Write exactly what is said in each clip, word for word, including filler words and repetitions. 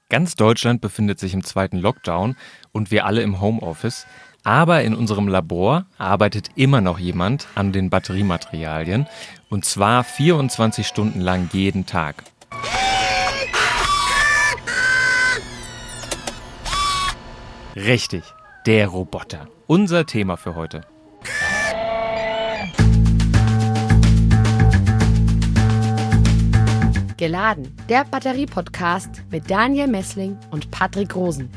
Ganz Deutschland befindet sich im zweiten Lockdown und wir alle im Homeoffice. Aber in unserem Labor arbeitet immer noch jemand an den Batteriematerialien. Und zwar vierundzwanzig Stunden lang jeden Tag. Richtig, der Roboter. Unser Thema für heute. Geladen, der Batterie-Podcast mit Daniel Messling und Patrick Rosen.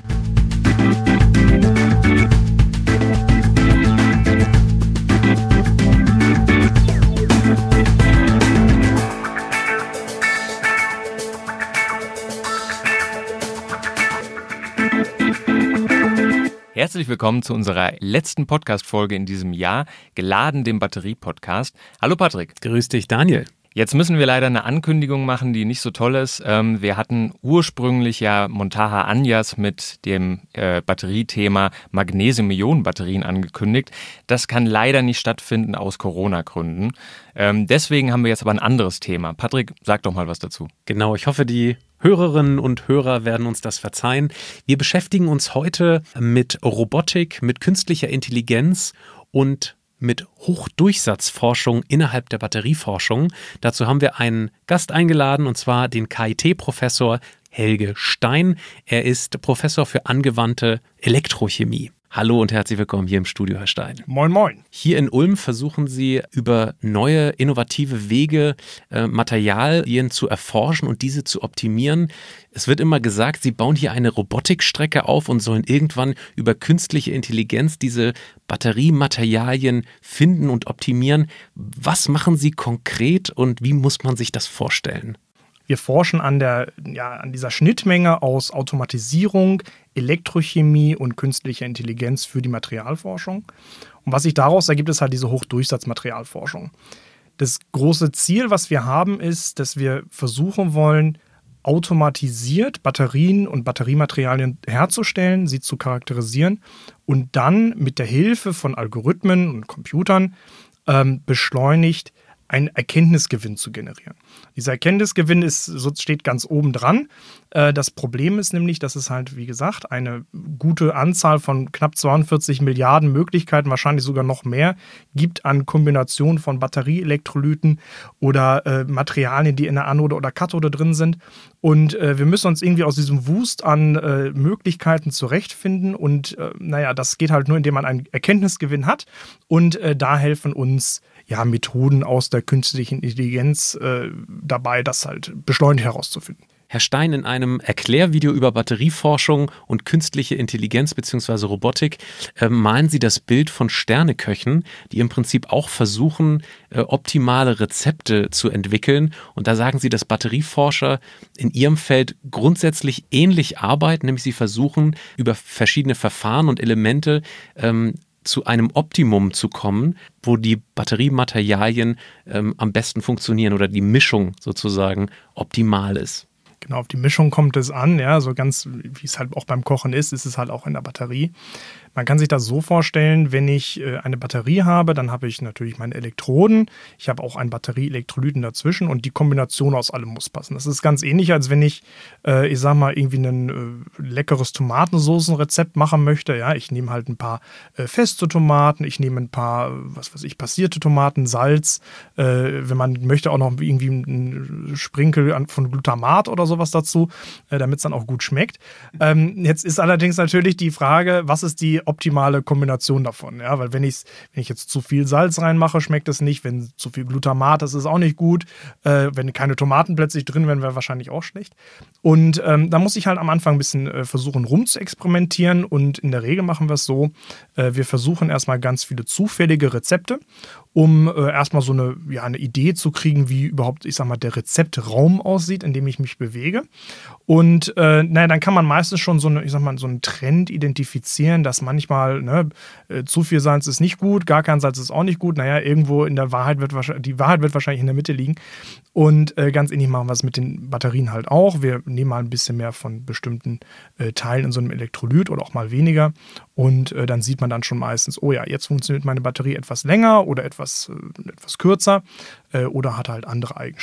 Herzlich willkommen zu unserer letzten Podcast-Folge in diesem Jahr, Geladen, dem Batterie-Podcast. Hallo Patrick. Grüß dich, Daniel. Jetzt müssen wir leider eine Ankündigung machen, die nicht so toll ist. Ähm, wir hatten ursprünglich ja Montaha Anyas mit dem äh, Batteriethema Magnesium-Ionen-Batterien angekündigt. Das kann leider nicht stattfinden aus Corona-Gründen. Ähm, deswegen haben wir jetzt aber ein anderes Thema. Patrick, sag doch mal was dazu. Genau, ich hoffe, die Hörerinnen und Hörer werden uns das verzeihen. Wir beschäftigen uns heute mit Robotik, mit künstlicher Intelligenz und mit Hochdurchsatzforschung innerhalb der Batterieforschung. Dazu haben wir einen Gast eingeladen, und zwar den K I T-Professor Helge Stein. Er ist Professor für angewandte Elektrochemie. Hallo und herzlich willkommen hier im Studio, Herr Stein. Moin, moin. Hier in Ulm versuchen Sie über neue, innovative Wege, äh, Materialien zu erforschen und diese zu optimieren. Es wird immer gesagt, Sie bauen hier eine Robotikstrecke auf und sollen irgendwann über künstliche Intelligenz diese Batteriematerialien finden und optimieren. Was machen Sie konkret und wie muss man sich das vorstellen? Wir forschen an, der, ja, an dieser Schnittmenge aus Automatisierung, Elektrochemie und künstlicher Intelligenz für die Materialforschung. Und was sich daraus ergibt, ist halt diese Hochdurchsatzmaterialforschung. Das große Ziel, was wir haben, ist, dass wir versuchen wollen, automatisiert Batterien und Batteriematerialien herzustellen, sie zu charakterisieren und dann mit der Hilfe von Algorithmen und Computern ähm, beschleunigt einen Erkenntnisgewinn zu generieren. Dieser Erkenntnisgewinn ist, so steht ganz oben dran. Das Problem ist nämlich, dass es halt, wie gesagt, eine gute Anzahl von knapp zweiundvierzig Milliarden Möglichkeiten, wahrscheinlich sogar noch mehr, gibt an Kombinationen von Batterieelektrolyten oder äh, Materialien, die in der Anode oder Kathode drin sind. Und äh, wir müssen uns irgendwie aus diesem Wust an äh, Möglichkeiten zurechtfinden. Und äh, naja, das geht halt nur, indem man einen Erkenntnisgewinn hat. Und äh, da helfen uns ja Methoden aus der künstlichen Intelligenz äh, dabei, das halt beschleunigt herauszufinden. Herr Stein, in einem Erklärvideo über Batterieforschung und künstliche Intelligenz bzw. Robotik äh, malen Sie das Bild von Sterneköchen, die im Prinzip auch versuchen, äh, optimale Rezepte zu entwickeln. Und da sagen Sie, dass Batterieforscher in Ihrem Feld grundsätzlich ähnlich arbeiten, nämlich sie versuchen, über verschiedene Verfahren und Elemente ähm, zu einem Optimum zu kommen, wo die Batteriematerialien ähm, am besten funktionieren oder die Mischung sozusagen optimal ist. Genau, auf die Mischung kommt es an, ja, so ganz, wie es halt auch beim Kochen ist, ist es halt auch in der Batterie. Man kann sich das so vorstellen, wenn ich äh, eine Batterie habe, dann habe ich natürlich meine Elektroden, ich habe auch einen Batterieelektrolyten dazwischen und die Kombination aus allem muss passen. Das ist ganz ähnlich, als wenn ich, äh, ich sag mal, irgendwie ein äh, leckeres Tomatensoßenrezept machen möchte. Ja, ich nehme halt ein paar äh, feste Tomaten, ich nehme ein paar, was weiß ich, passierte Tomaten, Salz, äh, wenn man möchte auch noch irgendwie einen Sprinkel an, von Glutamat oder sowas dazu, äh, damit es dann auch gut schmeckt. Ähm, jetzt ist allerdings natürlich die Frage, was ist die optimale Kombination davon, ja, weil wenn ich wenn ich jetzt zu viel Salz reinmache, schmeckt es nicht, wenn zu viel Glutamat, das ist auch nicht gut, äh, wenn keine Tomaten plötzlich drin wären, wäre wahrscheinlich auch schlecht und ähm, da muss ich halt am Anfang ein bisschen äh, versuchen rum zu experimentieren und in der Regel machen wir es so, äh, wir versuchen erstmal ganz viele zufällige Rezepte, um äh, erstmal so eine, ja, eine Idee zu kriegen, wie überhaupt, ich sag mal, der Rezeptraum aussieht, in dem ich mich bewege und äh, naja, dann kann man meistens schon so eine, ich sag mal, so einen Trend identifizieren, dass manchmal, ne, äh, zu viel Salz ist nicht gut, gar kein Salz ist auch nicht gut. Naja, irgendwo in der Wahrheit wird wahrscheinlich, die Wahrheit wird wahrscheinlich in der Mitte liegen. Und äh, ganz ähnlich machen wir es mit den Batterien halt auch. Wir nehmen mal ein bisschen mehr von bestimmten äh, Teilen in so einem Elektrolyt oder auch mal weniger. Und äh, dann sieht man dann schon meistens, oh ja, jetzt funktioniert meine Batterie etwas länger oder etwas, äh, etwas kürzer äh, oder hat halt andere Eigenschaften.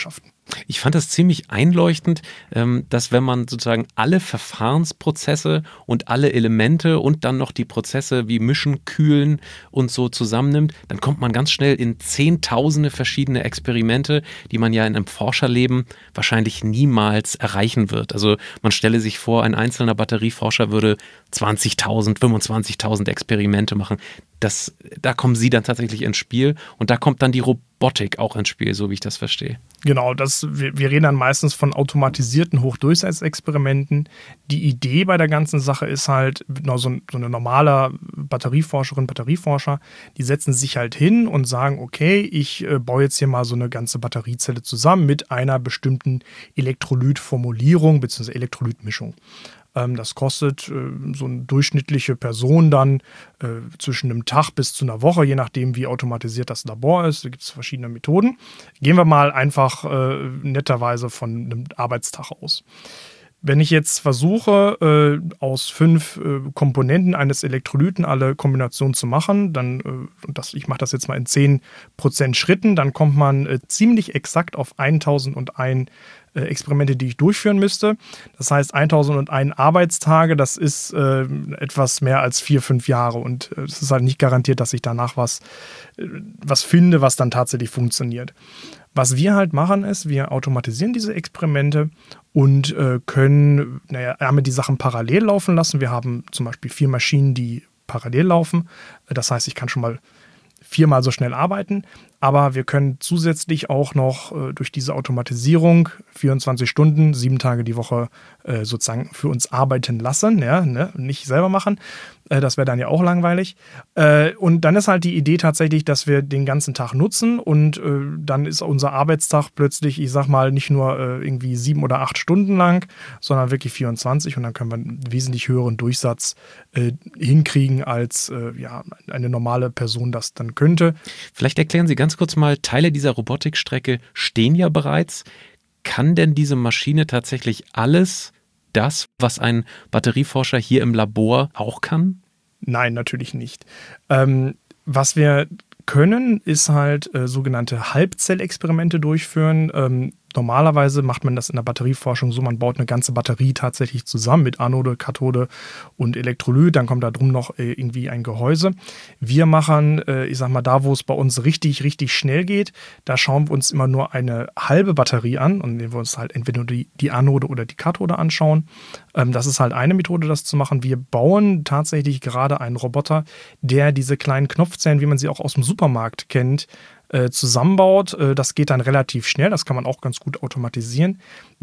Ich fand das ziemlich einleuchtend, dass wenn man sozusagen alle Verfahrensprozesse und alle Elemente und dann noch die Prozesse wie Mischen, Kühlen und so zusammennimmt, dann kommt man ganz schnell in zehntausende verschiedene Experimente, die man ja in einem Forscherleben wahrscheinlich niemals erreichen wird. Also man stelle sich vor, ein einzelner Batterieforscher würde zwanzigtausend, fünfundzwanzigtausend Experimente machen. Das, da kommen Sie dann tatsächlich ins Spiel und da kommt dann die Robotik auch ins Spiel, so wie ich das verstehe. Genau, das, wir, wir reden dann meistens von automatisierten Hochdurchsatzexperimenten. Die Idee bei der ganzen Sache ist halt, so, so eine normale Batterieforscherin, Batterieforscher, die setzen sich halt hin und sagen, okay, ich äh, baue jetzt hier mal so eine ganze Batteriezelle zusammen mit einer bestimmten Elektrolytformulierung bzw. Elektrolytmischung. Das kostet äh, so eine durchschnittliche Person dann äh, zwischen einem Tag bis zu einer Woche, je nachdem, wie automatisiert das Labor ist. Da gibt es verschiedene Methoden. Gehen wir mal einfach äh, netterweise von einem Arbeitstag aus. Wenn ich jetzt versuche, äh, aus fünf äh, Komponenten eines Elektrolyten alle Kombinationen zu machen, dann, äh, und das, ich mache das jetzt mal in zehn Prozent Schritten, dann kommt man äh, ziemlich exakt auf eintausendeins äh, Experimente, die ich durchführen müsste. Das heißt, eintausendeins Arbeitstage, das ist äh, etwas mehr als vier, fünf Jahre. Und es äh, ist halt nicht garantiert, dass ich danach was, äh, was finde, was dann tatsächlich funktioniert. Was wir halt machen ist, wir automatisieren diese Experimente und äh, können naja, einmal die Sachen parallel laufen lassen. Wir haben zum Beispiel vier Maschinen, die parallel laufen. Das heißt, ich kann schon mal viermal so schnell arbeiten. Aber wir können zusätzlich auch noch äh, durch diese Automatisierung vierundzwanzig Stunden, sieben Tage die Woche äh, sozusagen für uns arbeiten lassen, ja, ne? Nicht selber machen. Äh, das wäre dann ja auch langweilig. Äh, und dann ist halt die Idee tatsächlich, dass wir den ganzen Tag nutzen und äh, dann ist unser Arbeitstag plötzlich, ich sag mal, nicht nur äh, irgendwie sieben oder acht Stunden lang, sondern wirklich vierundzwanzig und dann können wir einen wesentlich höheren Durchsatz äh, hinkriegen, als äh, ja, eine normale Person das dann könnte. Vielleicht erklären Sie ganz kurz mal, Teile dieser Robotikstrecke stehen ja bereits. Kann denn diese Maschine tatsächlich alles das, was ein Batterieforscher hier im Labor auch kann? Nein, natürlich nicht. Ähm, was wir können, ist halt äh, sogenannte Halbzellexperimente durchführen. Ähm, Normalerweise macht man das in der Batterieforschung so, man baut eine ganze Batterie tatsächlich zusammen mit Anode, Kathode und Elektrolyt, dann kommt da drum noch äh, irgendwie ein Gehäuse. Wir machen, äh, ich sag mal, da wo es bei uns richtig, richtig schnell geht, da schauen wir uns immer nur eine halbe Batterie an und indem wir uns halt entweder die, die Anode oder die Kathode anschauen. Ähm, das ist halt eine Methode, das zu machen. Wir bauen tatsächlich gerade einen Roboter, der diese kleinen Knopfzellen, wie man sie auch aus dem Supermarkt kennt, zusammenbaut. Das geht dann relativ schnell, das kann man auch ganz gut automatisieren.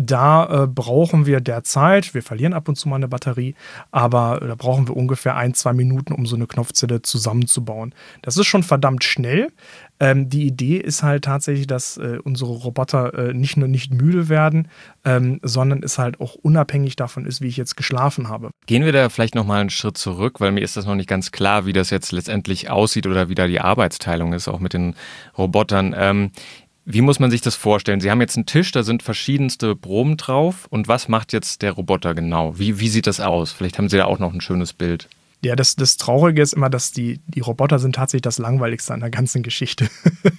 Da äh, brauchen wir derzeit, wir verlieren ab und zu mal eine Batterie, aber da brauchen wir ungefähr ein, zwei Minuten, um so eine Knopfzelle zusammenzubauen. Das ist schon verdammt schnell. Ähm, die Idee ist halt tatsächlich, dass äh, unsere Roboter äh, nicht nur nicht müde werden, ähm, sondern es halt auch unabhängig davon ist, wie ich jetzt geschlafen habe. Gehen wir da vielleicht nochmal einen Schritt zurück, weil mir ist das noch nicht ganz klar, wie das jetzt letztendlich aussieht oder wie da die Arbeitsteilung ist, auch mit den Robotern. Ähm, wie muss man sich das vorstellen? Sie haben jetzt einen Tisch, da sind verschiedenste Proben drauf. Und was macht jetzt der Roboter genau? Wie, wie sieht das aus? Vielleicht haben Sie da auch noch ein schönes Bild. Ja, das, das Traurige ist immer, dass die, die Roboter sind tatsächlich das Langweiligste an der ganzen Geschichte.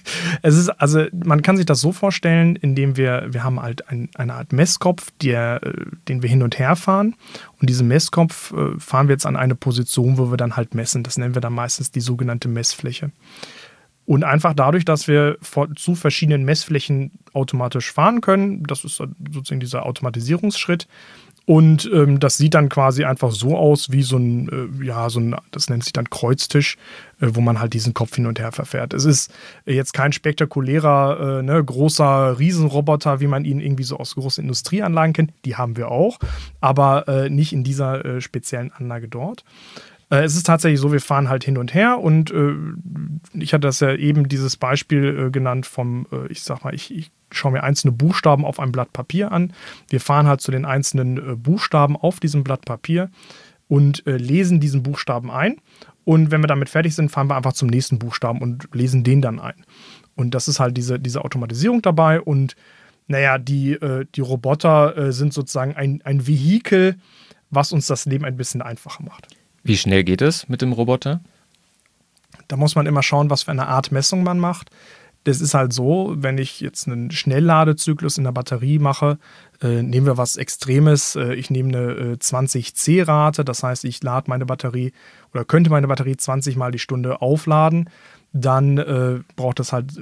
Es ist, also man kann sich das so vorstellen, indem wir, wir haben halt ein, eine Art Messkopf, der, den wir hin und her fahren. Und diesen Messkopf äh, fahren wir jetzt an eine Position, wo wir dann halt messen. Das nennen wir dann meistens die sogenannte Messfläche. Und einfach dadurch, dass wir vor, zu verschiedenen Messflächen automatisch fahren können, das ist sozusagen dieser Automatisierungsschritt. Und ähm, das sieht dann quasi einfach so aus wie so ein, äh, ja, so ein, das nennt sich dann Kreuztisch, äh, wo man halt diesen Kopf hin und her verfährt. Es ist jetzt kein spektakulärer, äh, ne, großer Riesenroboter, wie man ihn irgendwie so aus großen Industrieanlagen kennt. Die haben wir auch, aber äh, nicht in dieser äh, speziellen Anlage dort. Es ist tatsächlich so, wir fahren halt hin und her und äh, ich hatte das ja eben dieses Beispiel äh, genannt vom, äh, ich sag mal, ich, ich schaue mir einzelne Buchstaben auf einem Blatt Papier an. Wir fahren halt zu den einzelnen äh, Buchstaben auf diesem Blatt Papier und äh, lesen diesen Buchstaben ein. Und wenn wir damit fertig sind, fahren wir einfach zum nächsten Buchstaben und lesen den dann ein. Und das ist halt diese, diese Automatisierung dabei und naja, die, äh, die Roboter äh, sind sozusagen ein, ein Vehikel, was uns das Leben ein bisschen einfacher macht. Wie schnell geht es mit dem Roboter? Da muss man immer schauen, was für eine Art Messung man macht. Das ist halt so, wenn ich jetzt einen Schnellladezyklus in der Batterie mache, äh, nehmen wir was Extremes, äh, ich nehme eine äh, zwanzig C Rate, das heißt, ich lade meine Batterie oder könnte meine Batterie zwanzig Mal die Stunde aufladen, dann äh, braucht das halt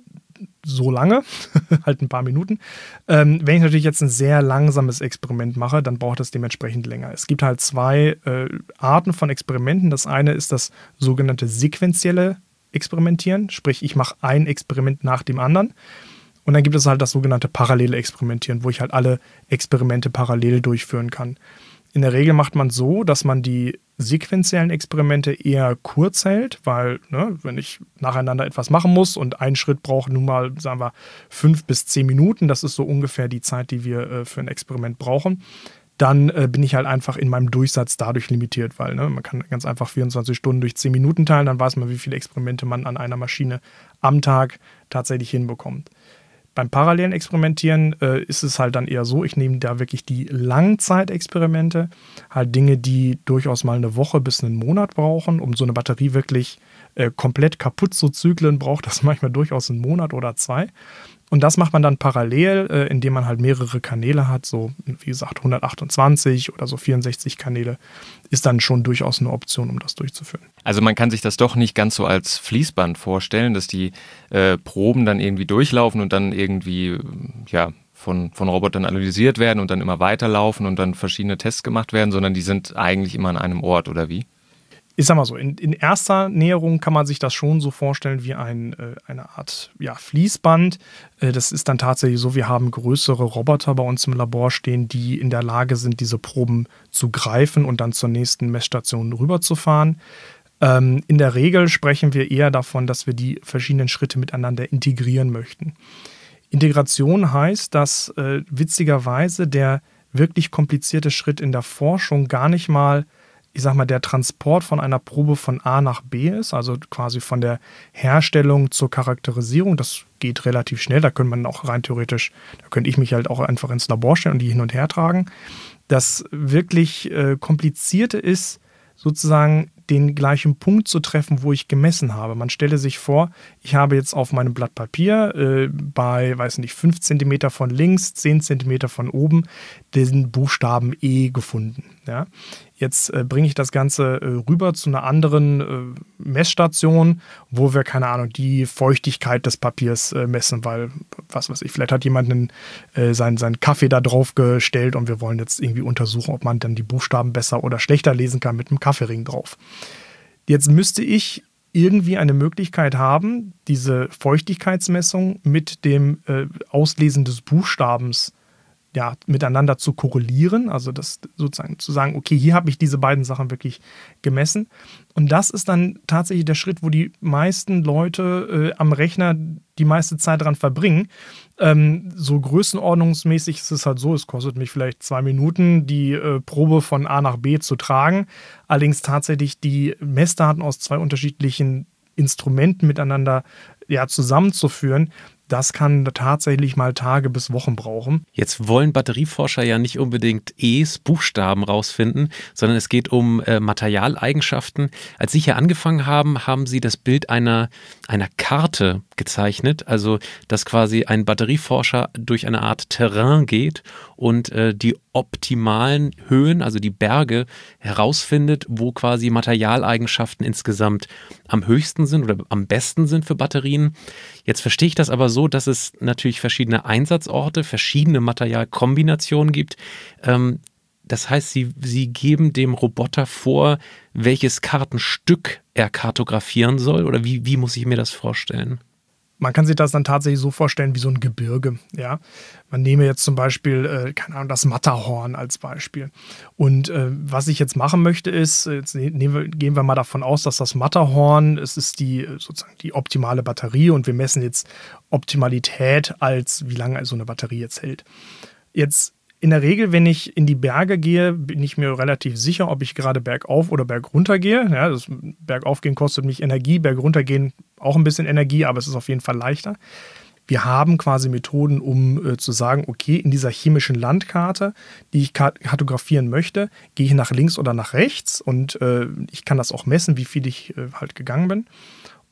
so lange, halt ein paar Minuten. Ähm, wenn ich natürlich jetzt ein sehr langsames Experiment mache, dann braucht es dementsprechend länger. Es gibt halt zwei äh, Arten von Experimenten. Das eine ist das sogenannte sequentielle Experimentieren, sprich ich mache ein Experiment nach dem anderen. Und dann gibt es halt das sogenannte parallele Experimentieren, wo ich halt alle Experimente parallel durchführen kann. In der Regel macht man so, dass man die sequentiellen Experimente eher kurz hält, weil ne, wenn ich nacheinander etwas machen muss und ein Schritt braucht nun mal, sagen wir, fünf bis zehn Minuten, das ist so ungefähr die Zeit, die wir äh, für ein Experiment brauchen, dann äh, bin ich halt einfach in meinem Durchsatz dadurch limitiert, weil ne, man kann ganz einfach vierundzwanzig Stunden durch zehn Minuten teilen, dann weiß man, wie viele Experimente man an einer Maschine am Tag tatsächlich hinbekommt. Beim parallelen Experimentieren äh, ist es halt dann eher so, ich nehme da wirklich die Langzeitexperimente, halt Dinge, die durchaus mal eine Woche bis einen Monat brauchen, um so eine Batterie wirklich äh, komplett kaputt zu zyklen, braucht das manchmal durchaus einen Monat oder zwei. Und das macht man dann parallel, äh, indem man halt mehrere Kanäle hat, so wie gesagt hundertachtundzwanzig oder so vierundsechzig Kanäle, ist dann schon durchaus eine Option, um das durchzuführen. Also man kann sich das doch nicht ganz so als Fließband vorstellen, dass die äh, Proben dann irgendwie durchlaufen und dann irgendwie ja, von, von Robotern analysiert werden und dann immer weiterlaufen und dann verschiedene Tests gemacht werden, sondern die sind eigentlich immer an einem Ort, oder wie? Ich sag mal so, in, in erster Näherung kann man sich das schon so vorstellen wie ein, äh, eine Art ja, Fließband. Äh, das ist dann tatsächlich so, wir haben größere Roboter bei uns im Labor stehen, die in der Lage sind, diese Proben zu greifen und dann zur nächsten Messstation rüberzufahren. Ähm, in der Regel sprechen wir eher davon, dass wir die verschiedenen Schritte miteinander integrieren möchten. Integration heißt, dass äh, witzigerweise der wirklich komplizierte Schritt in der Forschung gar nicht mal ich sag mal, der Transport von einer Probe von A nach B ist, also quasi von der Herstellung zur Charakterisierung. Das geht relativ schnell, da könnte man auch rein theoretisch, da könnte ich mich halt auch einfach ins Labor stellen und die hin und her tragen. Das wirklich äh, Komplizierte ist, sozusagen den gleichen Punkt zu treffen, wo ich gemessen habe. Man stelle sich vor, ich habe jetzt auf meinem Blatt Papier äh, bei, weiß nicht, fünf Zentimeter von links, zehn Zentimeter von oben den Buchstaben E gefunden. Ja? Jetzt äh, bringe ich das Ganze äh, rüber zu einer anderen äh, Messstation, wo wir, keine Ahnung, die Feuchtigkeit des Papiers äh, messen, weil, was weiß ich, vielleicht hat jemand einen, äh, seinen, seinen Kaffee da drauf gestellt und wir wollen jetzt irgendwie untersuchen, ob man dann die Buchstaben besser oder schlechter lesen kann mit einem Kaffeering drauf. Jetzt müsste ich irgendwie eine Möglichkeit haben, diese Feuchtigkeitsmessung mit dem äh, Auslesen des Buchstabens ja, miteinander zu korrelieren, also das sozusagen zu sagen, okay, hier habe ich diese beiden Sachen wirklich gemessen. Und das ist dann tatsächlich der Schritt, wo die meisten Leute äh, am Rechner die meiste Zeit dran verbringen. Ähm, so größenordnungsmäßig ist es halt so, es kostet mich vielleicht zwei Minuten, die äh, Probe von A nach B zu tragen. Allerdings tatsächlich die Messdaten aus zwei unterschiedlichen Instrumenten miteinander ja, zusammenzuführen, das kann tatsächlich mal Tage bis Wochen brauchen. Jetzt wollen Batterieforscher ja nicht unbedingt E's, Buchstaben rausfinden, sondern es geht um äh, Materialeigenschaften. Als Sie hier angefangen haben, haben Sie das Bild einer, einer Karte gezeichnet, also dass quasi ein Batterieforscher durch eine Art Terrain geht und äh, die optimalen Höhen, also die Berge, herausfindet, wo quasi Materialeigenschaften insgesamt am höchsten sind oder am besten sind für Batterien. Jetzt verstehe ich das aber so, dass es natürlich verschiedene Einsatzorte, verschiedene Materialkombinationen gibt. Ähm, das heißt, Sie, Sie geben dem Roboter vor, welches Kartenstück er kartografieren soll, oder wie, wie muss ich mir das vorstellen? Man kann sich das dann tatsächlich so vorstellen wie so ein Gebirge. Ja? Man nehme jetzt zum Beispiel, äh, keine Ahnung, das Matterhorn als Beispiel. Und äh, was ich jetzt machen möchte ist, jetzt nehmen wir, gehen wir mal davon aus, dass das Matterhorn, es ist die sozusagen die optimale Batterie und wir messen jetzt Optimalität als, wie lange so eine Batterie jetzt hält. Jetzt in der Regel, wenn ich in die Berge gehe, bin ich mir relativ sicher, ob ich gerade bergauf oder bergunter gehe. Ja, das Bergaufgehen kostet mich Energie, berguntergehen auch ein bisschen Energie, aber es ist auf jeden Fall leichter. Wir haben quasi Methoden, um äh, zu sagen, okay, in dieser chemischen Landkarte, die ich kartografieren möchte, gehe ich nach links oder nach rechts und äh, ich kann das auch messen, wie viel ich äh, halt gegangen bin.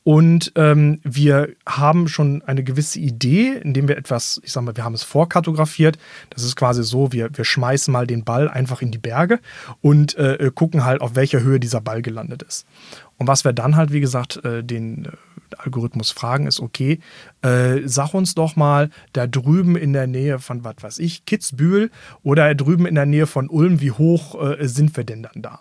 Und ähm, wir haben schon eine gewisse Idee, indem wir etwas, ich sag mal, wir haben es vorkartografiert. Das ist quasi so, wir, wir schmeißen mal den Ball einfach in die Berge und äh, gucken halt, auf welcher Höhe dieser Ball gelandet ist. Und was wir dann halt, wie gesagt, äh, den äh, Algorithmus fragen, ist, okay, äh, sag uns doch mal, da drüben in der Nähe von, was weiß ich, Kitzbühel oder drüben in der Nähe von Ulm, wie hoch äh, sind wir denn dann da?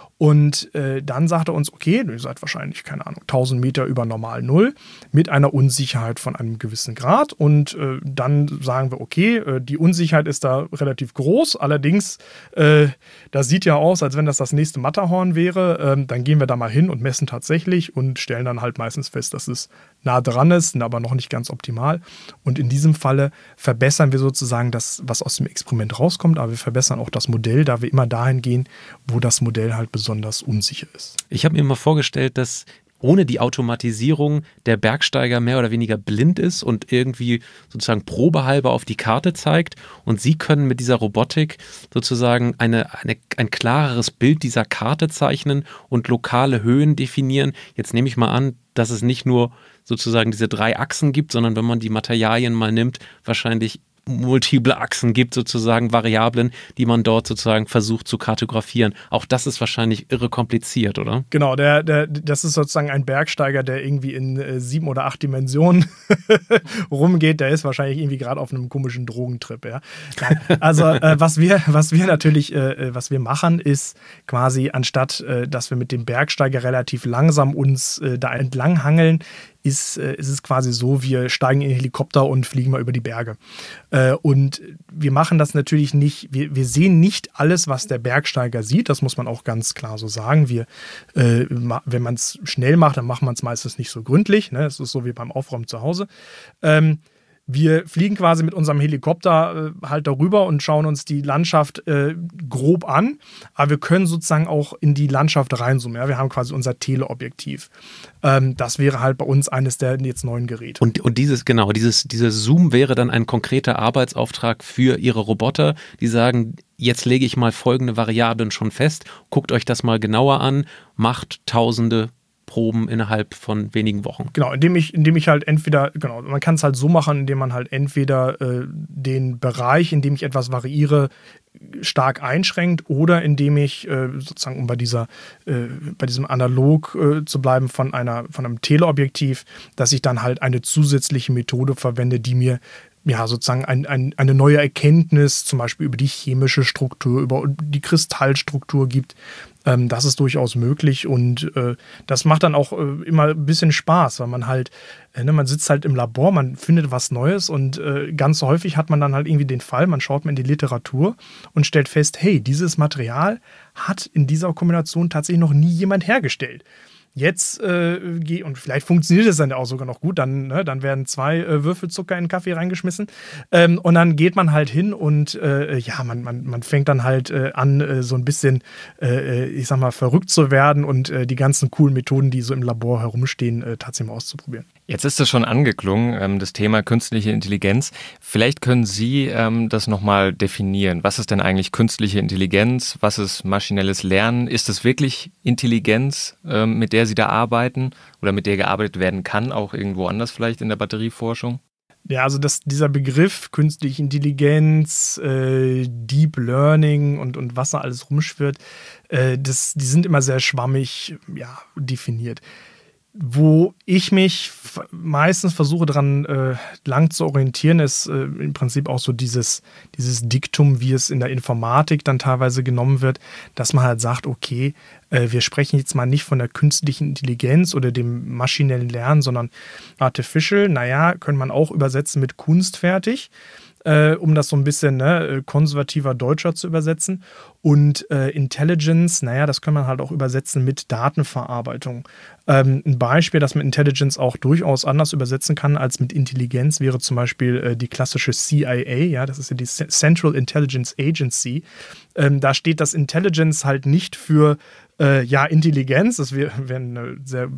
Und äh, dann sagt er uns, okay, ihr seid wahrscheinlich, keine Ahnung, tausend Meter über normal Null mit einer Unsicherheit von einem gewissen Grad. Und äh, dann sagen wir, okay, äh, die Unsicherheit ist da relativ groß. Allerdings, äh, das sieht ja aus, als wenn das das nächste Matterhorn wäre. Ähm, dann gehen wir da mal hin und messen tatsächlich und stellen dann halt meistens fest, dass es nah dran ist, aber noch nicht ganz optimal. Und in diesem Falle verbessern wir sozusagen das, was aus dem Experiment rauskommt, aber wir verbessern auch das Modell, da wir immer dahin gehen, wo das Modell halt besonders besonders unsicher ist. Ich habe mir mal vorgestellt, dass ohne die Automatisierung der Bergsteiger mehr oder weniger blind ist und irgendwie sozusagen probehalber auf die Karte zeigt und Sie können mit dieser Robotik sozusagen eine, eine, ein klareres Bild dieser Karte zeichnen und lokale Höhen definieren. Jetzt nehme ich mal an, dass es nicht nur sozusagen diese drei Achsen gibt, sondern wenn man die Materialien mal nimmt, wahrscheinlich multiple Achsen gibt, sozusagen Variablen, die man dort sozusagen versucht zu kartografieren. Auch das ist wahrscheinlich irre kompliziert, oder? Genau, der, der, das ist sozusagen ein Bergsteiger, der irgendwie in äh, sieben oder acht Dimensionen rumgeht. Der ist wahrscheinlich irgendwie gerade auf einem komischen Drogentrip. Ja? Also äh, was wir, was wir natürlich, äh, was wir machen, ist quasi, anstatt, äh, dass wir mit dem Bergsteiger relativ langsam uns äh, da entlang hangeln, ist, äh, ist es quasi so, wir steigen in den Helikopter und fliegen mal über die Berge. Äh, und wir machen das natürlich nicht, wir, wir sehen nicht alles, was der Bergsteiger sieht, das muss man auch ganz klar so sagen. Wir, äh, wenn man es schnell macht, dann macht man es meistens nicht so gründlich, ne? Das ist so wie beim Aufräumen zu Hause. Ähm, Wir fliegen quasi mit unserem Helikopter äh, halt darüber und schauen uns die Landschaft äh, grob an, aber wir können sozusagen auch in die Landschaft reinzoomen. Ja? Wir haben quasi unser Teleobjektiv. Ähm, das wäre halt bei uns eines der jetzt neuen Geräte. Und, und dieses, genau, dieses, dieses Zoom wäre dann ein konkreter Arbeitsauftrag für Ihre Roboter, die sagen, jetzt lege ich mal folgende Variablen schon fest, guckt euch das mal genauer an, macht tausende Proben innerhalb von wenigen Wochen. Genau, indem ich, indem ich halt entweder, genau, man kann es halt so machen, indem man halt entweder äh, den Bereich, in dem ich etwas variiere, stark einschränkt oder indem ich äh, sozusagen, um bei dieser, äh, bei diesem Analog äh, zu bleiben von einer, von einem Teleobjektiv, dass ich dann halt eine zusätzliche Methode verwende, die mir ja, sozusagen ein, ein, eine neue Erkenntnis, zum Beispiel über die chemische Struktur, über die Kristallstruktur gibt. Ähm, das ist durchaus möglich und äh, das macht dann auch äh, immer ein bisschen Spaß, weil man halt, äh, ne, man sitzt halt im Labor, man findet was Neues und äh, ganz häufig hat man dann halt irgendwie den Fall, man schaut mal in die Literatur und stellt fest, hey, dieses Material hat in dieser Kombination tatsächlich noch nie jemand hergestellt. Jetzt äh, geh, und vielleicht funktioniert es dann ja auch sogar noch gut, dann, ne, dann werden zwei äh, Würfel Zucker in den Kaffee reingeschmissen ähm, und dann geht man halt hin und äh, ja, man, man, man fängt dann halt äh, an, äh, so ein bisschen, äh, ich sag mal, verrückt zu werden und äh, die ganzen coolen Methoden, die so im Labor herumstehen, äh, tatsächlich mal auszuprobieren. Jetzt ist es schon angeklungen, ähm, das Thema künstliche Intelligenz. Vielleicht können Sie ähm, das nochmal definieren. Was ist denn eigentlich künstliche Intelligenz? Was ist maschinelles Lernen? Ist es wirklich Intelligenz, ähm, mit der Sie da arbeiten oder mit der gearbeitet werden kann, auch irgendwo anders vielleicht in der Batterieforschung? Ja, also das, dieser Begriff künstliche Intelligenz, äh, Deep Learning und, und was da alles rumschwirrt, äh, das, die sind immer sehr schwammig ja, definiert. Wo ich mich meistens versuche, daran äh, lang zu orientieren, ist äh, im Prinzip auch so dieses, dieses Diktum, wie es in der Informatik dann teilweise genommen wird, dass man halt sagt, okay, äh, wir sprechen jetzt mal nicht von der künstlichen Intelligenz oder dem maschinellen Lernen, sondern Artificial, naja, könnte man auch übersetzen mit kunstfertig. Äh, um das so ein bisschen ne, konservativer Deutscher zu übersetzen. Und äh, Intelligence, naja, das kann man halt auch übersetzen mit Datenverarbeitung. Ähm, ein Beispiel, das man Intelligence auch durchaus anders übersetzen kann als mit Intelligenz, wäre zum Beispiel äh, die klassische C I A, ja, das ist ja die Central Intelligence Agency. Ähm, da steht das Intelligence halt nicht für äh, ja, Intelligenz, das wäre wär eine sehr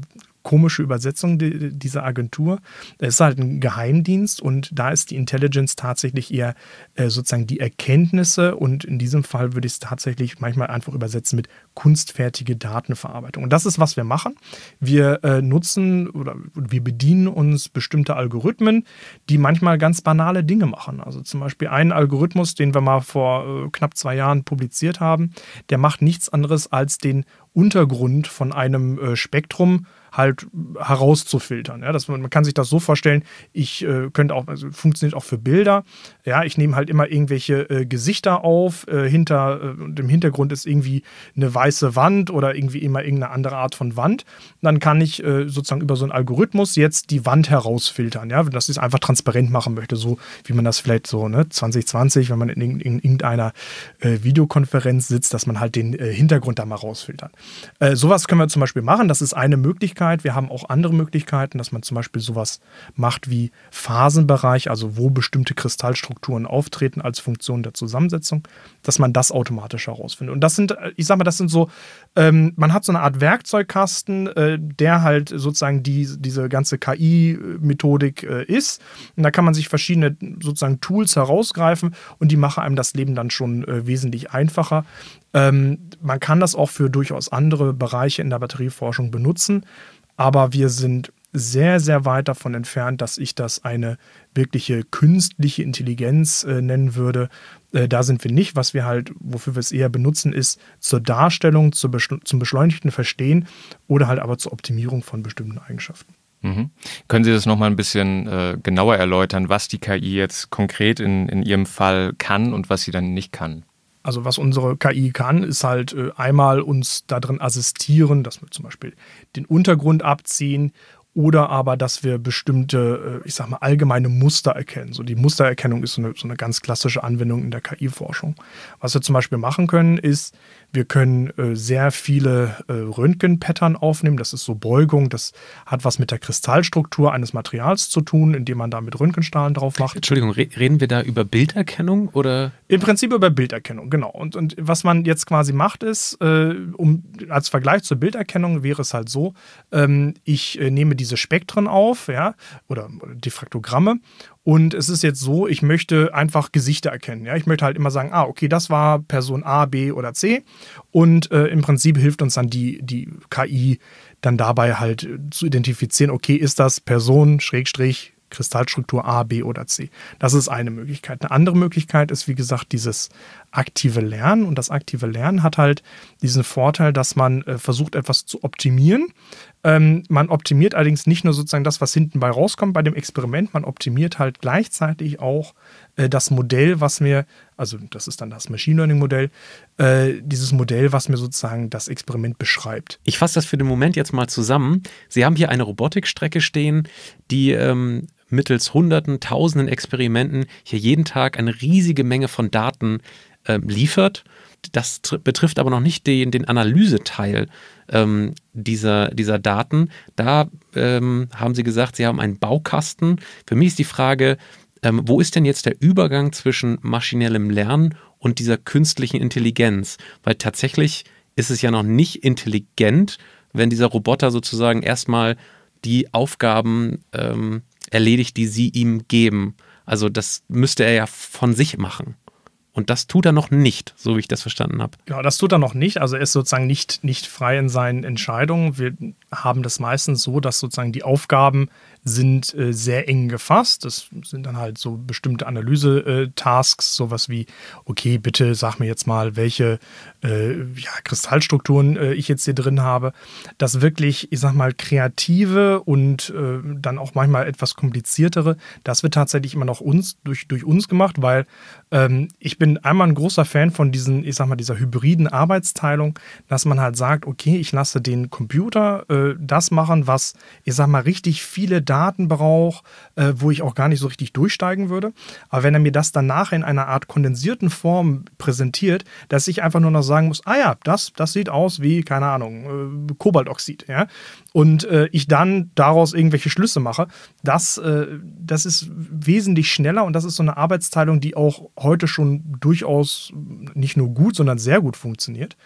komische Übersetzung die, dieser Agentur. Es ist halt ein Geheimdienst und da ist die Intelligence tatsächlich eher äh, sozusagen die Erkenntnisse und in diesem Fall würde ich es tatsächlich manchmal einfach übersetzen mit kunstfertige Datenverarbeitung. Und das ist, was wir machen. Wir äh, nutzen oder wir bedienen uns bestimmte Algorithmen, die manchmal ganz banale Dinge machen. Also zum Beispiel einen Algorithmus, den wir mal vor äh, knapp zwei Jahren publiziert haben, der macht nichts anderes als den Untergrund von einem äh, Spektrum halt herauszufiltern. Ja, das, man kann sich das so vorstellen, ich äh, könnte auch, also funktioniert auch für Bilder. Ja, ich nehme halt immer irgendwelche äh, Gesichter auf, äh, hinter, äh, und im Hintergrund ist irgendwie eine weiße Wand oder irgendwie immer irgendeine andere Art von Wand. Und dann kann ich äh, sozusagen über so einen Algorithmus jetzt die Wand herausfiltern, ja, dass ich es einfach transparent machen möchte, so wie man das vielleicht so, ne, zwanzig zwanzig, wenn man in, in, in irgendeiner äh, Videokonferenz sitzt, dass man halt den äh, Hintergrund da mal rausfiltert. Äh, sowas können wir zum Beispiel machen, das ist eine Möglichkeit. Wir haben auch andere Möglichkeiten, dass man zum Beispiel sowas macht wie Phasenbereich, also wo bestimmte Kristallstrukturen auftreten als Funktion der Zusammensetzung, dass man das automatisch herausfindet. Und das sind, ich sag mal, das sind so, ähm, man hat so eine Art Werkzeugkasten, äh, der halt sozusagen die, diese ganze K I-Methodik äh, ist. Und da kann man sich verschiedene sozusagen Tools herausgreifen und die machen einem das Leben dann schon äh, wesentlich einfacher. Ähm, man kann das auch für durchaus andere Bereiche in der Batterieforschung benutzen, aber wir sind sehr, sehr weit davon entfernt, dass ich das eine wirkliche künstliche Intelligenz äh, nennen würde. Äh, da sind wir nicht. Was wir halt, wofür wir es eher benutzen, ist zur Darstellung, zur Beschle- zum beschleunigten Verstehen oder halt aber zur Optimierung von bestimmten Eigenschaften. Mhm. Können Sie das nochmal ein bisschen äh, genauer erläutern, was die K I jetzt konkret in, in Ihrem Fall kann und was sie dann nicht kann? Also was unsere K I kann, ist halt äh, einmal uns darin assistieren, dass wir zum Beispiel den Untergrund abziehen oder aber, dass wir bestimmte, äh, ich sag mal, allgemeine Muster erkennen. So die Mustererkennung ist so eine, so eine ganz klassische Anwendung in der K I-Forschung. Was wir zum Beispiel machen können, ist, wir können äh, sehr viele äh, Röntgen-Pattern aufnehmen. Das ist so Beugung. Das hat was mit der Kristallstruktur eines Materials zu tun, indem man da mit Röntgenstrahlen drauf macht. Entschuldigung, re- reden wir da über Bilderkennung oder? Im Prinzip über Bilderkennung, genau. Und, und was man jetzt quasi macht, ist, äh, um, als Vergleich zur Bilderkennung wäre es halt so, ähm, ich äh, nehme diese Spektren auf, ja, oder, oder Diffraktogramme. Und es ist jetzt so, ich möchte einfach Gesichter erkennen. Ja? Ich möchte halt immer sagen, ah, okay, das war Person A, B oder C. Und äh, im Prinzip hilft uns dann die, die K I dann dabei halt zu identifizieren, okay, ist das Person, Schrägstrich, Kristallstruktur A, B oder C. Das ist eine Möglichkeit. Eine andere Möglichkeit ist, wie gesagt, dieses aktive Lernen. Und das aktive Lernen hat halt diesen Vorteil, dass man äh, versucht, etwas zu optimieren. Ähm, man optimiert allerdings nicht nur sozusagen das, was hinten bei rauskommt bei dem Experiment, man optimiert halt gleichzeitig auch äh, das Modell, was mir, also das ist dann das Machine Learning Modell, äh, dieses Modell, was mir sozusagen das Experiment beschreibt. Ich fasse das für den Moment jetzt mal zusammen. Sie haben hier eine Robotikstrecke stehen, die ähm, mittels Hunderten, Tausenden Experimenten hier jeden Tag eine riesige Menge von Daten äh, liefert. Das tr- betrifft aber noch nicht den, den Analyseteil ähm, dieser, dieser Daten. Da ähm, haben Sie gesagt, Sie haben einen Baukasten. Für mich ist die Frage, ähm, wo ist denn jetzt der Übergang zwischen maschinellem Lernen und dieser künstlichen Intelligenz? Weil tatsächlich ist es ja noch nicht intelligent, wenn dieser Roboter sozusagen erstmal die Aufgaben ähm, erledigt, die Sie ihm geben. Also das müsste er ja von sich machen. Und das tut er noch nicht, so wie ich das verstanden habe. Genau, das tut er noch nicht. Also er ist sozusagen nicht, nicht frei in seinen Entscheidungen. Wir haben das meistens so, dass sozusagen die Aufgaben sind äh, sehr eng gefasst. Das sind dann halt so bestimmte Analyse-Tasks, sowas wie, okay, bitte sag mir jetzt mal, welche äh, ja, Kristallstrukturen äh, ich jetzt hier drin habe. Das wirklich, ich sag mal, kreative und äh, dann auch manchmal etwas kompliziertere, das wird tatsächlich immer noch uns, durch, durch uns gemacht, weil ähm, ich bin einmal ein großer Fan von diesen, ich sag mal, dieser hybriden Arbeitsteilung, dass man halt sagt, okay, ich lasse den Computer äh, das machen, was, ich sag mal, richtig viele Daten braucht, äh, wo ich auch gar nicht so richtig durchsteigen würde. Aber wenn er mir das dann nachher in einer Art kondensierten Form präsentiert, dass ich einfach nur noch sagen muss, ah ja, das, das sieht aus wie, keine Ahnung, äh, Kobaltoxid, ja. Und äh, ich dann daraus irgendwelche Schlüsse mache, das, äh, das ist wesentlich schneller und das ist so eine Arbeitsteilung, die auch heute schon durchaus nicht nur gut, sondern sehr gut funktioniert.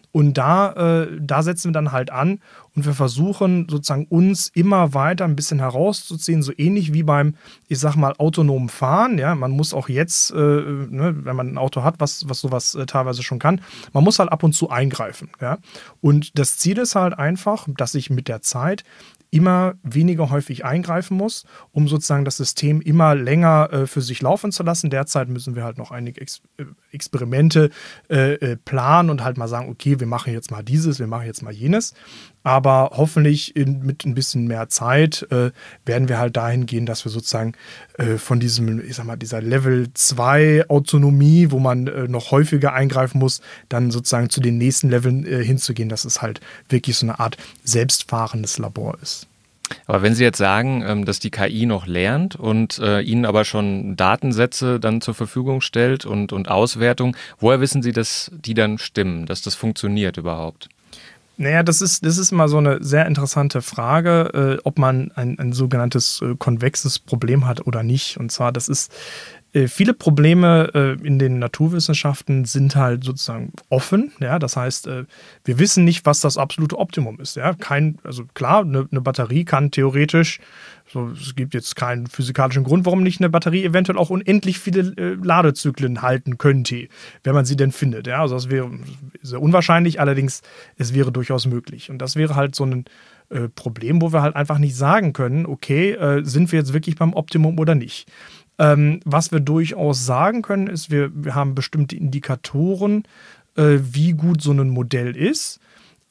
Und da, äh, da setzen wir dann halt an und wir versuchen sozusagen uns immer weiter ein bisschen herauszuziehen, so ähnlich wie beim, ich sag mal, autonomen Fahren. Ja, man muss auch jetzt, äh, ne, wenn man ein Auto hat, was, was sowas äh, teilweise schon kann, man muss halt ab und zu eingreifen. Ja? Und das Ziel ist halt einfach, dass ich mit der Zeit immer weniger häufig eingreifen muss, um sozusagen das System immer länger äh, für sich laufen zu lassen. Derzeit müssen wir halt noch einige Ex äh, Experimente äh, äh, planen und halt mal sagen, okay, wir machen jetzt mal dieses, wir machen jetzt mal jenes. Aber hoffentlich in, mit ein bisschen mehr Zeit äh, werden wir halt dahin gehen, dass wir sozusagen äh, von diesem, ich sag mal, dieser Level zwei Autonomie, wo man äh, noch häufiger eingreifen muss, dann sozusagen zu den nächsten Leveln äh, hinzugehen, dass es halt wirklich so eine Art selbstfahrendes Labor ist. Aber wenn Sie jetzt sagen, dass die K I noch lernt und äh, Ihnen aber schon Datensätze dann zur Verfügung stellt und, und Auswertung, woher wissen Sie, dass die dann stimmen, dass das funktioniert überhaupt? Naja, das ist, das ist immer so eine sehr interessante Frage, äh, ob man ein, ein sogenanntes äh, konvexes Problem hat oder nicht. Und zwar, das ist, äh, viele Probleme äh, in den Naturwissenschaften sind halt sozusagen offen. Ja? Das heißt, äh, wir wissen nicht, was das absolute Optimum ist. Ja? Kein, also klar, eine, eine Batterie kann theoretisch, so, es gibt jetzt keinen physikalischen Grund, warum nicht eine Batterie eventuell auch unendlich viele äh, Ladezyklen halten könnte, wenn man sie denn findet. Ja? Also das wäre sehr unwahrscheinlich, allerdings es wäre durchaus möglich. Und das wäre halt so ein äh, Problem, wo wir halt einfach nicht sagen können, okay, äh, sind wir jetzt wirklich beim Optimum oder nicht. Ähm, was wir durchaus sagen können, ist, wir, wir haben bestimmte Indikatoren, äh, wie gut so ein Modell ist.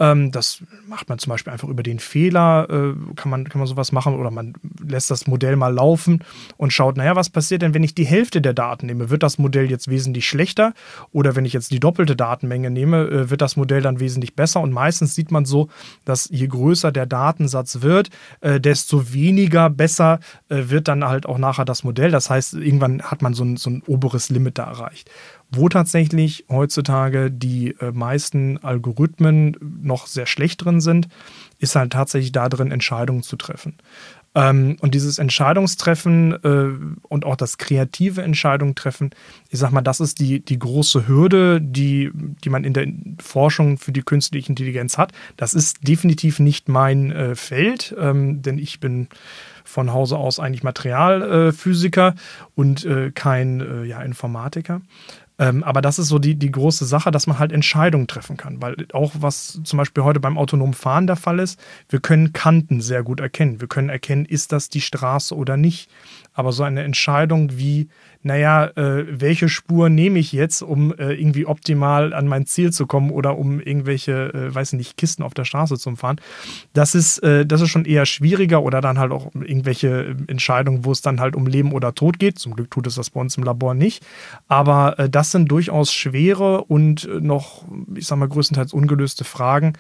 Das macht man zum Beispiel einfach über den Fehler, kann man, kann man sowas machen, oder man lässt das Modell mal laufen und schaut, naja, was passiert denn, wenn ich die Hälfte der Daten nehme? Wird das Modell jetzt wesentlich schlechter? Oder wenn ich jetzt die doppelte Datenmenge nehme, wird das Modell dann wesentlich besser? Und meistens sieht man so, dass je größer der Datensatz wird, desto weniger besser wird dann halt auch nachher das Modell. Das heißt, irgendwann hat man so ein, so ein oberes Limit da erreicht. Wo tatsächlich heutzutage die äh, meisten Algorithmen noch sehr schlecht drin sind, ist halt tatsächlich da drin, Entscheidungen zu treffen. Ähm, und dieses Entscheidungstreffen äh, und auch das kreative Entscheidungen treffen, ich sag mal, das ist die, die große Hürde, die, die man in der Forschung für die künstliche Intelligenz hat. Das ist definitiv nicht mein äh, Feld, ähm, denn ich bin von Hause aus eigentlich Materialphysiker äh, und äh, kein äh, ja, Informatiker. Ähm, aber das ist so die, die große Sache, dass man halt Entscheidungen treffen kann. Weil auch was zum Beispiel heute beim autonomen Fahren der Fall ist, wir können Kanten sehr gut erkennen. Wir können erkennen, ist das die Straße oder nicht. Aber so eine Entscheidung wie, naja, äh, welche Spur nehme ich jetzt, um äh, irgendwie optimal an mein Ziel zu kommen oder um irgendwelche, äh, weiß nicht, Kisten auf der Straße zu fahren, das ist, äh, das ist schon eher schwieriger, oder dann halt auch irgendwelche Entscheidungen, wo es dann halt um Leben oder Tod geht. Zum Glück tut es das bei uns im Labor nicht. Aber äh, das sind durchaus schwere und noch, ich sag mal, größtenteils ungelöste Fragen,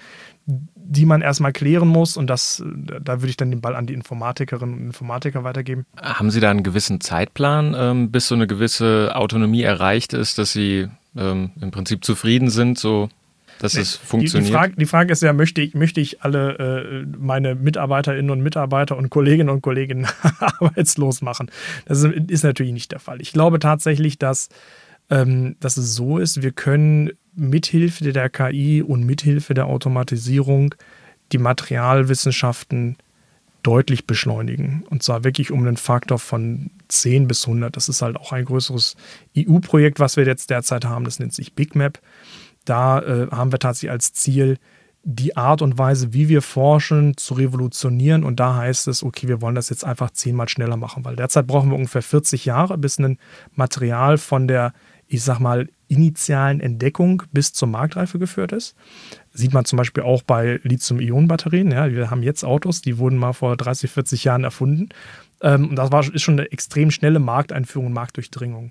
die man erstmal klären muss, und das, da würde ich dann den Ball an die Informatikerinnen und Informatiker weitergeben. Haben Sie da einen gewissen Zeitplan, ähm, bis so eine gewisse Autonomie erreicht ist, dass Sie ähm, im Prinzip zufrieden sind, so dass nee, es funktioniert? Die, die, Frage, die Frage ist ja, möchte ich, möchte ich alle äh, meine Mitarbeiterinnen und Mitarbeiter und Kolleginnen und Kollegen arbeitslos machen? Das ist, ist natürlich nicht der Fall. Ich glaube tatsächlich, dass, ähm, dass es so ist, wir können mithilfe der K I und mithilfe der Automatisierung die Materialwissenschaften deutlich beschleunigen. Und zwar wirklich um einen Faktor von zehn bis hundert. Das ist halt auch ein größeres E U-Projekt, was wir jetzt derzeit haben. Das nennt sich BigMap. Da äh, haben wir tatsächlich als Ziel, die Art und Weise, wie wir forschen, zu revolutionieren. Und da heißt es, okay, wir wollen das jetzt einfach zehnmal schneller machen. Weil derzeit brauchen wir ungefähr vierzig Jahre, bis ein Material von der, ich sag mal, initialen Entdeckung bis zur Marktreife geführt ist. Sieht man zum Beispiel auch bei Lithium-Ionen-Batterien. Ja, wir haben jetzt Autos, die wurden mal vor dreißig, vierzig Jahren erfunden. Ähm, und das war, ist schon eine extrem schnelle Markteinführung und Marktdurchdringung.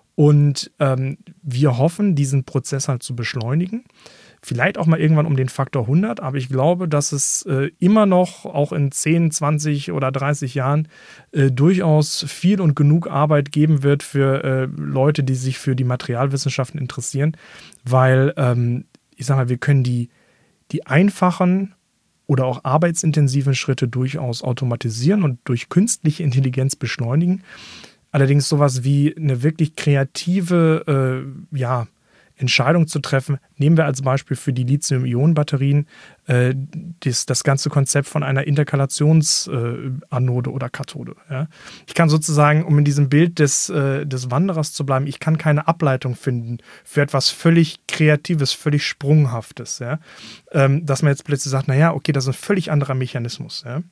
Und ähm, wir hoffen, diesen Prozess halt zu beschleunigen. Vielleicht auch mal irgendwann um den Faktor hundert, aber ich glaube, dass es äh, immer noch, auch in zehn, zwanzig oder dreißig Jahren, äh, durchaus viel und genug Arbeit geben wird für äh, Leute, die sich für die Materialwissenschaften interessieren, weil, ähm, ich sag mal, wir können die, die einfachen oder auch arbeitsintensiven Schritte durchaus automatisieren und durch künstliche Intelligenz beschleunigen. Allerdings sowas wie eine wirklich kreative, äh, ja, Entscheidungen zu treffen. Nehmen wir als Beispiel für die Lithium-Ionen-Batterien äh, das, das ganze Konzept von einer Interkalationsanode äh, oder Kathode. Ja. Ich kann sozusagen, um in diesem Bild des, äh, des Wanderers zu bleiben, ich kann keine Ableitung finden für etwas völlig Kreatives, völlig Sprunghaftes. Ja. Ähm, dass man jetzt plötzlich sagt, naja, okay, das ist ein völlig anderer Mechanismus. Ja.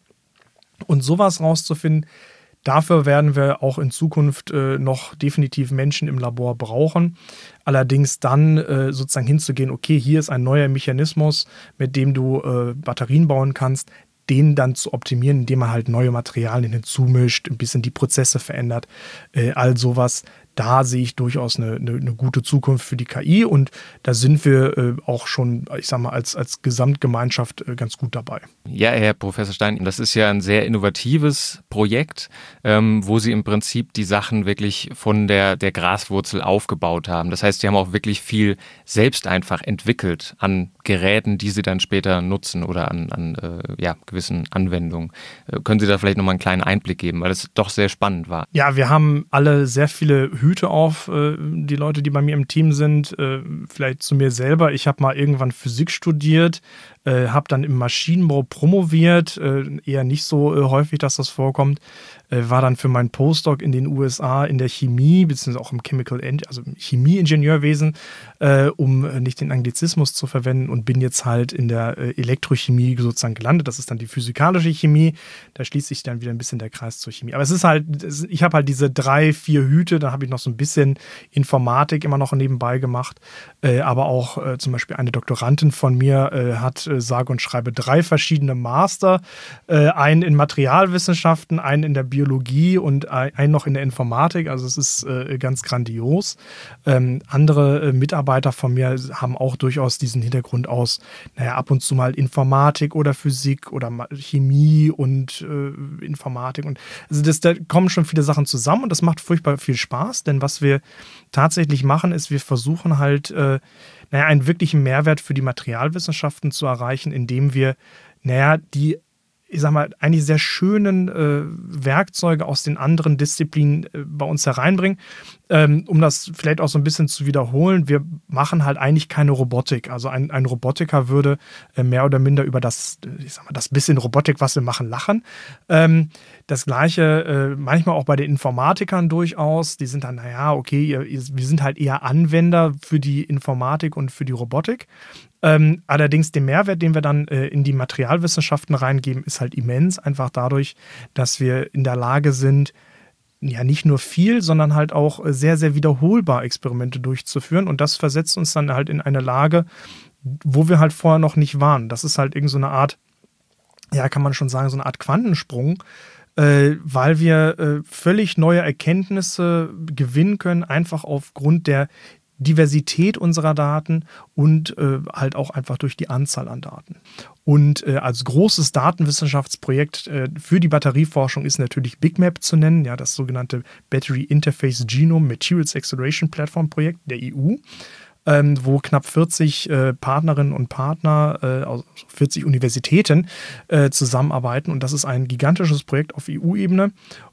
Und sowas rauszufinden, dafür werden wir auch in Zukunft äh, noch definitiv Menschen im Labor brauchen. Allerdings dann äh, sozusagen hinzugehen, okay, hier ist ein neuer Mechanismus, mit dem du äh, Batterien bauen kannst, den dann zu optimieren, indem man halt neue Materialien hinzumischt, ein bisschen die Prozesse verändert, äh, all sowas. Da sehe ich durchaus eine, eine, eine gute Zukunft für die K I und da sind wir äh, auch schon, ich sag mal, als, als Gesamtgemeinschaft äh, ganz gut dabei. Ja, Herr Professor Stein, das ist ja ein sehr innovatives Projekt, ähm, wo Sie im Prinzip die Sachen wirklich von der, der Graswurzel aufgebaut haben. Das heißt, Sie haben auch wirklich viel selbst einfach entwickelt an Geräten, die Sie dann später nutzen oder an, an äh, ja, gewissen Anwendungen. Äh, können Sie da vielleicht nochmal einen kleinen Einblick geben, weil es doch sehr spannend war? Ja, wir haben alle sehr viele Hüte auf, äh, die Leute, die bei mir im Team sind. Äh, vielleicht zu mir selber. Ich habe mal irgendwann Physik studiert, äh, habe dann im Maschinenbau promoviert, äh, eher nicht so äh, häufig, dass das vorkommt. Äh, war dann für meinen Postdoc in den U S A in der Chemie, beziehungsweise auch im Chemical, also im Chemieingenieurwesen, äh, um äh, nicht den Anglizismus zu verwenden und bin jetzt halt in der äh, Elektrochemie sozusagen gelandet. Das ist dann die physikalische Chemie. Da schließt sich dann wieder ein bisschen der Kreis zur Chemie. Aber es ist halt, ich habe halt diese drei, vier Hüte, da habe ich noch so ein bisschen Informatik immer noch nebenbei gemacht. Äh, aber auch äh, zum Beispiel eine Doktorandin von mir äh, hat äh, sage und schreibe drei verschiedene Master. Äh, einen in Materialwissenschaften, einen in der Biologie und ein, einen noch in der Informatik. Also es ist äh, ganz grandios. Ähm, andere äh, Mitarbeiter von mir haben auch durchaus diesen Hintergrund aus, naja, ab und zu mal Informatik oder Physik oder Chemie und äh, Informatik. Und also das, da kommen schon viele Sachen zusammen und das macht furchtbar viel Spaß, denn was wir tatsächlich machen, ist, wir versuchen halt, äh, naja, einen wirklichen Mehrwert für die Materialwissenschaften zu erreichen, indem wir, naja, die, ich sag mal, eigentlich sehr schönen äh, Werkzeuge aus den anderen Disziplinen äh, bei uns hereinbringen. Ähm, um das vielleicht auch so ein bisschen zu wiederholen, wir machen halt eigentlich keine Robotik. Also ein, ein Robotiker würde äh, mehr oder minder über das, ich sag mal, das bisschen Robotik, was wir machen, lachen. Ähm, das Gleiche äh, manchmal auch bei den Informatikern durchaus. Die sind dann, naja, okay, ihr, ihr, wir sind halt eher Anwender für die Informatik und für die Robotik. Ähm, allerdings der Mehrwert, den wir dann äh, in die Materialwissenschaften reingeben, ist halt immens. Einfach dadurch, dass wir in der Lage sind, ja nicht nur viel, sondern halt auch sehr, sehr wiederholbar Experimente durchzuführen. Und das versetzt uns dann halt in eine Lage, wo wir halt vorher noch nicht waren. Das ist halt irgend so eine Art, ja, kann man schon sagen, so eine Art Quantensprung, äh, weil wir äh, völlig neue Erkenntnisse gewinnen können, einfach aufgrund der Diversität unserer Daten und äh, halt auch einfach durch die Anzahl an Daten. Und äh, als großes Datenwissenschaftsprojekt äh, für die Batterieforschung ist natürlich BigMap zu nennen, ja, das sogenannte Battery Interface Genome Materials Acceleration Platform Projekt der E U, ähm, wo knapp vierzig äh, Partnerinnen und Partner äh, aus vierzig Universitäten äh, zusammenarbeiten. Und das ist ein gigantisches Projekt auf E U-Ebene,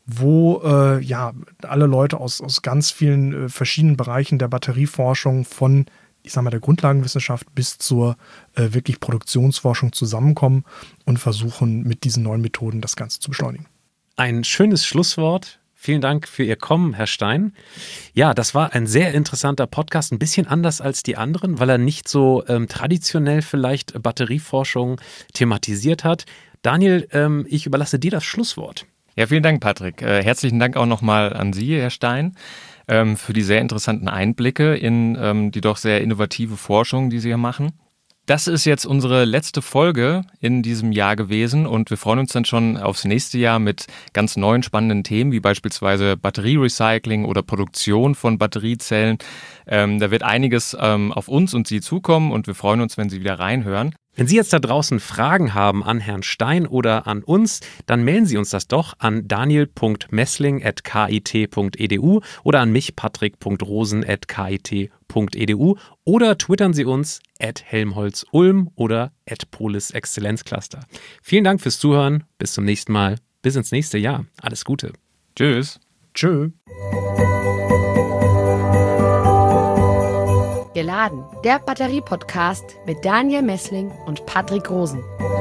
wo äh, ja alle Leute aus, aus ganz vielen äh, verschiedenen Bereichen der Batterieforschung von, ich sag mal, der Grundlagenwissenschaft bis zur äh, wirklich Produktionsforschung zusammenkommen und versuchen mit diesen neuen Methoden das Ganze zu beschleunigen. Ein schönes Schlusswort. Vielen Dank für Ihr Kommen, Herr Stein. Ja, das war ein sehr interessanter Podcast, ein bisschen anders als die anderen, weil er nicht so ähm, traditionell vielleicht Batterieforschung thematisiert hat. Daniel, ähm, ich überlasse dir das Schlusswort. Ja, vielen Dank, Patrick. Äh, herzlichen Dank auch nochmal an Sie, Herr Stein, ähm, für die sehr interessanten Einblicke in ähm, die doch sehr innovative Forschung, die Sie hier machen. Das ist jetzt unsere letzte Folge in diesem Jahr gewesen und wir freuen uns dann schon aufs nächste Jahr mit ganz neuen spannenden Themen, wie beispielsweise Batterierecycling oder Produktion von Batteriezellen. Ähm, da wird einiges ähm, auf uns und Sie zukommen und wir freuen uns, wenn Sie wieder reinhören. Wenn Sie jetzt da draußen Fragen haben an Herrn Stein oder an uns, dann melden Sie uns das doch an daniel punkt messling at kit punkt e d u oder an mich patrick punkt rosen at kit punkt e d u oder twittern Sie uns at helmholtz-ulm oder at polis exzellenzcluster. Vielen Dank fürs Zuhören, bis zum nächsten Mal, bis ins nächste Jahr. Alles Gute. Tschüss. Tschö. Geladen, der Batterie-Podcast mit Daniel Messling und Patrick Rosen.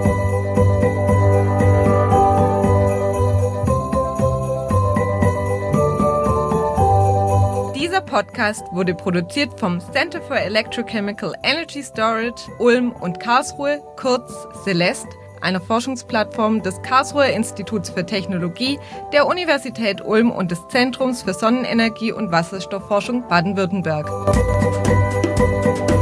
Dieser Podcast wurde produziert vom Center for Electrochemical Energy Storage Ulm und Karlsruhe, kurz CELEST, einer Forschungsplattform des Karlsruher Instituts für Technologie, der Universität Ulm und des Zentrums für Sonnenenergie und Wasserstoffforschung Baden-Württemberg.